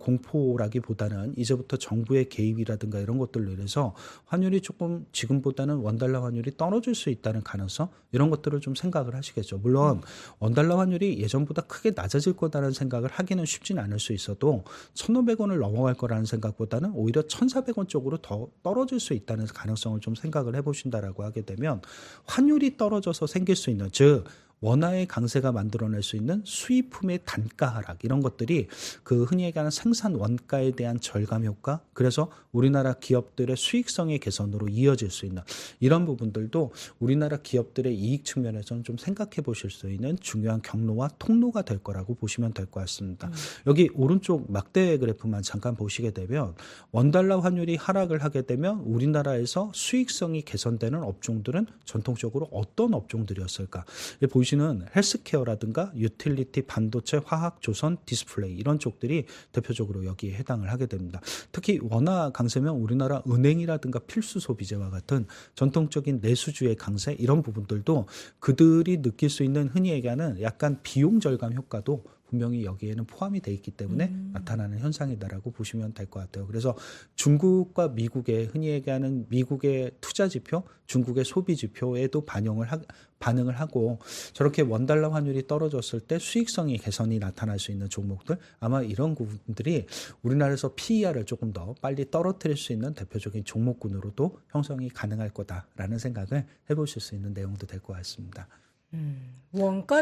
공포라기보다는 이제부터 정부의 개입이라든가 이런 것들로 인해서 환율이 조금 지금보다는 원달러 환율이 떨어질 수 있다는 가능성 이런 것들을 좀 생각을 하시겠죠. 물론 원달러 환율이 예전보다 크게 낮아질 거다라는 생각을 하기는 쉽지는 않을 수 있어도 천오백 원을 넘어갈 거라는 생각보다는 오히려 천사백 원 쪽으로 더 떨어질 수 있다는 가능성을 좀 생각을 해보신다라고 하게 되면 환율이 떨어져서 생길 수 있는 즉 원화의 강세가 만들어낼 수 있는 수입품의 단가 하락 이런 것들이 그 흔히 얘기하는 생산 원가에 대한 절감 효과 그래서 우리나라 기업들의 수익성의 개선으로 이어질 수 있는 이런 부분들도 우리나라 기업들의 이익 측면에서는 좀 생각해 보실 수 있는 중요한 경로와 통로가 될 거라고 보시면 될 것 같습니다. 음. 여기 오른쪽 막대 그래프만 잠깐 보시게 되면 원달러 환율이 하락을 하게 되면 우리나라에서 수익성이 개선되는 업종들은 전통적으로 어떤 업종들이었을까? 보시면 보시는 헬스케어라든가 유틸리티, 반도체, 화학, 조선, 디스플레이 이런 쪽들이 대표적으로 여기에 해당을 하게 됩니다. 특히 원화 강세면 우리나라 은행이라든가 필수 소비재와 같은 전통적인 내수주의 강세 이런 부분들도 그들이 느낄 수 있는 흔히 얘기하는 약간 비용 절감 효과도 분명히 여기에는 포함이 돼 있기 때문에 음. 나타나는 현상이다라고 보시면 될 것 같아요. 그래서 중국과 미국의 흔히 얘기하는 미국의 투자 지표, 중국의 소비 지표에도 반영을 하, 반응을 하고 저렇게 원달러 환율이 떨어졌을 때 수익성이 개선이 나타날 수 있는 종목들 아마 이런 부분들이 우리나라에서 피이알을 조금 더 빨리 떨어뜨릴 수 있는 대표적인 종목군으로도 형성이 가능할 거다라는 생각을 해보실 수 있는 내용도 될 것 같습니다. 음, 원가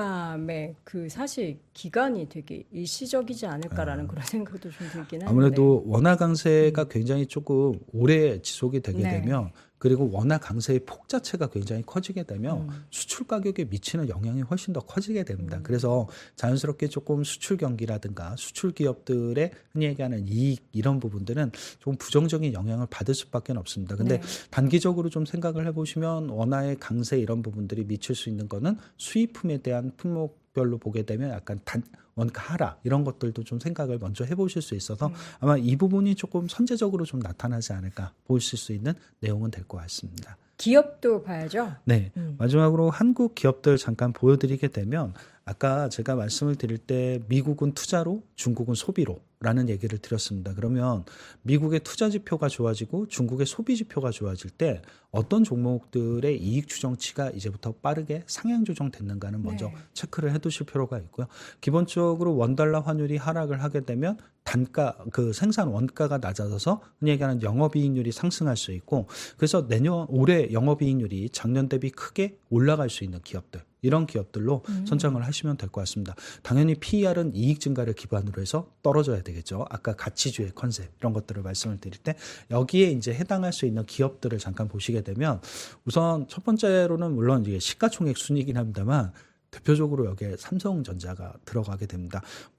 절감의 그 사실 기간이 되게 일시적이지 않을까라는 아, 그런 생각도 좀 들긴 하는데 아무래도 원화 강세가 음. 굉장히 조금 오래 지속이 되게 네. 되면 그리고 원화 강세의 폭 자체가 굉장히 커지게 되면 음. 수출 가격에 미치는 영향이 훨씬 더 커지게 됩니다. 음. 그래서 자연스럽게 조금 수출 경기라든가 수출 기업들의 흔히 얘기하는 이익 이런 부분들은 좀 부정적인 영향을 받을 수밖에 없습니다. 근데 네. 단기적으로 좀 생각을 해보시면 원화의 강세 이런 부분들이 미칠 수 있는 거는 수입품에 대한 품목별로 보게 되면 약간 단 원가 하락 이런 것들도 좀 생각을 먼저 해보실 수 있어서 음. 아마 이 부분이 조금 선제적으로 좀 나타나지 않을까 보실 수 있는 내용은 될 것 같습니다. 기업도 봐야죠. 네. 음. 마지막으로 한국 기업들 잠깐 보여드리게 되면 아까 제가 말씀을 드릴 때 미국은 투자로, 중국은 소비로 라는 얘기를 드렸습니다. 그러면 미국의 투자 지표가 좋아지고 중국의 소비 지표가 좋아질 때 어떤 종목들의 이익 추정치가 이제부터 빠르게 상향 조정됐는가는 먼저 네. 체크를 해 두실 필요가 있고요. 기본적으로 원달러 환율이 하락을 하게 되면 단가, 그 생산 원가가 낮아져서 흔히 얘기하는 영업이익률이 상승할 수 있고, 그래서 내년, 올해 영업이익률이 작년 대비 크게 올라갈 수 있는 기업들, 이런 기업들로 음. 선정을 하시면 될 것 같습니다. 당연히 피이알은 이익 증가를 기반으로 해서 떨어져야 되겠죠. 아까 가치주의 컨셉 이런 것들을 말씀을 드릴 때 여기에 이제 해당할 수 있는 기업들을 잠깐 보시게 되면 우선 첫 번째로는 물론 이게 시가총액 순이긴 합니다만 대표적으로 여기에 삼성전자가 들어가게 됩니다.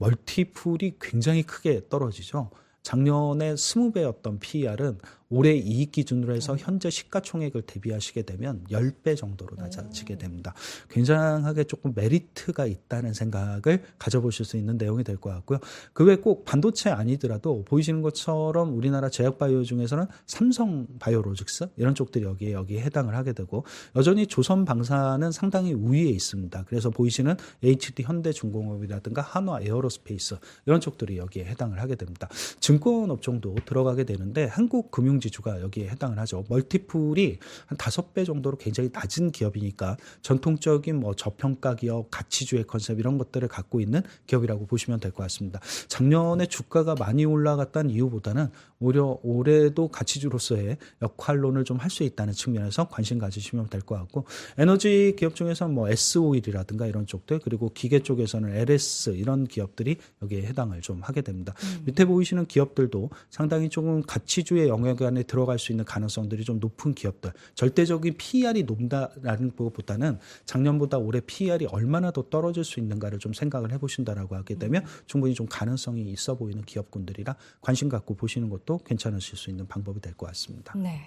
멀티플이 굉장히 크게 떨어지죠. 작년에 이십 배였던 피이알은 올해 이익 기준으로 해서 현재 시가총액을 대비하시게 되면 십 배 정도로 낮아지게 됩니다. 굉장하게 조금 메리트가 있다는 생각을 가져보실 수 있는 내용이 될 것 같고요. 그 외에 꼭 반도체 아니더라도 보이시는 것처럼 우리나라 제약바이오 중에서는 삼성바이오로직스 이런 쪽들이 여기에 여기에 해당을 하게 되고, 여전히 조선방사는 상당히 우위에 있습니다. 그래서 보이시는 에이치디 현대중공업이라든가 한화 에어로스페이스 이런 쪽들이 여기에 해당을 하게 됩니다. 증권 업종도 들어가게 되는데 한국 금융지주가 여기에 해당을 하죠. 멀티플이 한 다섯 배 정도로 굉장히 낮은 기업이니까 전통적인 뭐 저평가 기업, 가치주의 컨셉 이런 것들을 갖고 있는 기업이라고 보시면 될 것 같습니다. 작년에 주가가 많이 올라갔다는 이유보다는 오히려 올해도 가치주로서의 역할론을 좀 할 수 있다는 측면에서 관심 가지시면 될 것 같고, 에너지 기업 중에서는 뭐 에스오일이라든가 이런 쪽들, 그리고 기계 쪽에서는 엘에스 이런 기업들이 여기에 해당을 좀 하게 됩니다. 음. 밑에 보이시는 기업들도 상당히 조금 가치주의 영역 안에 들어갈 수 있는 가능성들이 좀 높은 기업들, 절대적인 피이알이 높다라는 것보다는 작년보다 올해 피이알이 얼마나 더 떨어질 수 있는가를 좀 생각을 해보신다라고 하게 되면 음. 충분히 좀 가능성이 있어 보이는 기업군들이라 관심 갖고 보시는 것도 괜찮으실 수 있는 방법이 될 것 같습니다. 네,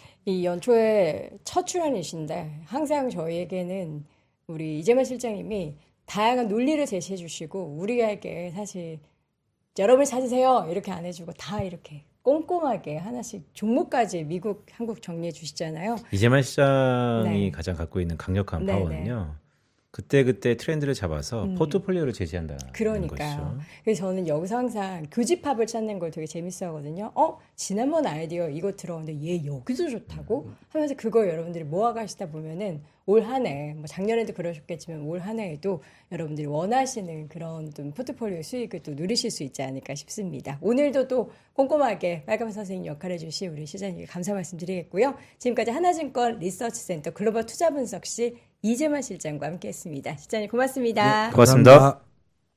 이 연초에 첫 출연이신데 항상 저희에게는 우리 이재만 실장님이 다양한 논리를 제시해 주시고 우리에게 사실 여러분 찾으세요 이렇게 안 해주고 다 이렇게 꼼꼼하게 하나씩 종목까지 미국, 한국 정리해 주시잖아요. 이재만 시장이 네. 가장 갖고 있는 강력한 네네. 파워는요. 그때그때 트렌드를 잡아서 음. 포트폴리오를 제시한다는 그러니까요. 것이죠. 그래서 저는 여기서 항상 교집합을 찾는 걸 되게 재밌어 하거든요. 어? 지난번 아이디어 이거 들어오는데 얘 여기도 좋다고? 음. 하면서 그거 여러분들이 모아가시다 보면은 올 한 해, 뭐 작년에도 그러셨겠지만 올 한 해에도 여러분들이 원하시는 그런 좀 포트폴리오 수익을 또 누리실 수 있지 않을까 싶습니다. 오늘도 또 꼼꼼하게 빨간 선생님 역할을 해주신 우리 시장님께 감사 말씀드리겠고요. 지금까지 하나증권 리서치센터 글로벌 투자분석실 이재만 실장과 함께했습니다. 실장님 고맙습니다. 네, 고맙습니다. 감사합니다.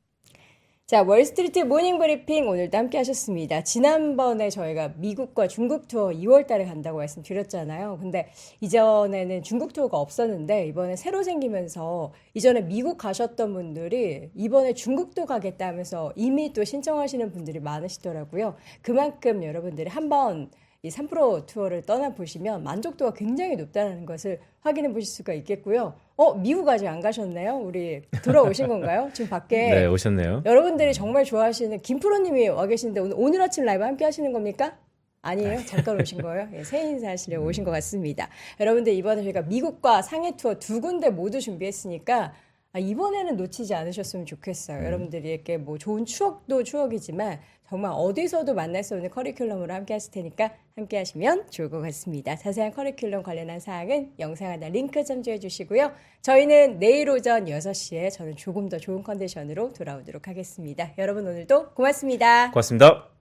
자, 월스트리트 모닝 브리핑 오늘도 함께 하셨습니다. 지난번에 저희가 미국과 중국 투어 이월 달에 간다고 말씀드렸잖아요. 근데 이전에는 중국 투어가 없었는데 이번에 새로 생기면서 이전에 미국 가셨던 분들이 이번에 중국도 가겠다 하면서 이미 또 신청하시는 분들이 많으시더라고요. 그만큼 여러분들이 한번 이 삼 프로 투어를 떠나보시면 만족도가 굉장히 높다는 것을 확인해 보실 수가 있겠고요. 어, 미국 아직 안 가셨나요? 우리 돌아오신 건가요? 지금 밖에. 네, 오셨네요. 여러분들이 정말 좋아하시는 김프로님이 와 계신데 오늘, 오늘 아침 라이브 함께 하시는 겁니까? 아니에요? 잠깐 오신 거예요? 예, 새 인사하시려고 오신 것 같습니다. 여러분들 이번에 저희가 미국과 상해 투어 두 군데 모두 준비했으니까 아, 이번에는 놓치지 않으셨으면 좋겠어요. 음. 여러분들에게 뭐 좋은 추억도 추억이지만 정말 어디서도 만날 수 없는 커리큘럼으로 함께 하실 테니까 함께 하시면 좋을 것 같습니다. 자세한 커리큘럼 관련한 사항은 영상 하나 링크 참조해 주시고요. 저희는 내일 오전 여섯 시에 저는 조금 더 좋은 컨디션으로 돌아오도록 하겠습니다. 여러분 오늘도 고맙습니다. 고맙습니다.